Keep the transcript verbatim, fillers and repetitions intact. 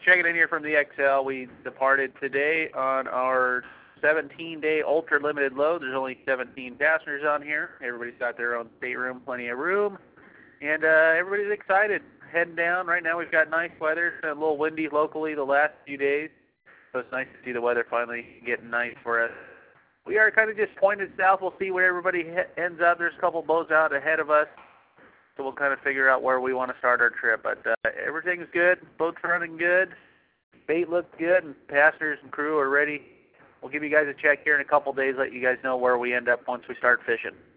checking in here from the X L. We departed today on our seventeen-day ultra-limited load. There's only seventeen passengers on here. Everybody's got their own stateroom, plenty of room, and uh, everybody's excited. Heading down. Right now we've got nice weather. It's been a little windy locally the last few days, so it's nice to see the weather finally getting nice for us. We are kind of just pointed south. We'll see where everybody he- ends up. There's a couple boats out ahead of us, so we'll kind of figure out where we want to start our trip. But uh, everything's good. Boat's running good. Bait looks good, and passengers and crew are ready. We'll give you guys a check here in a couple days, let you guys know where we end up once we start fishing.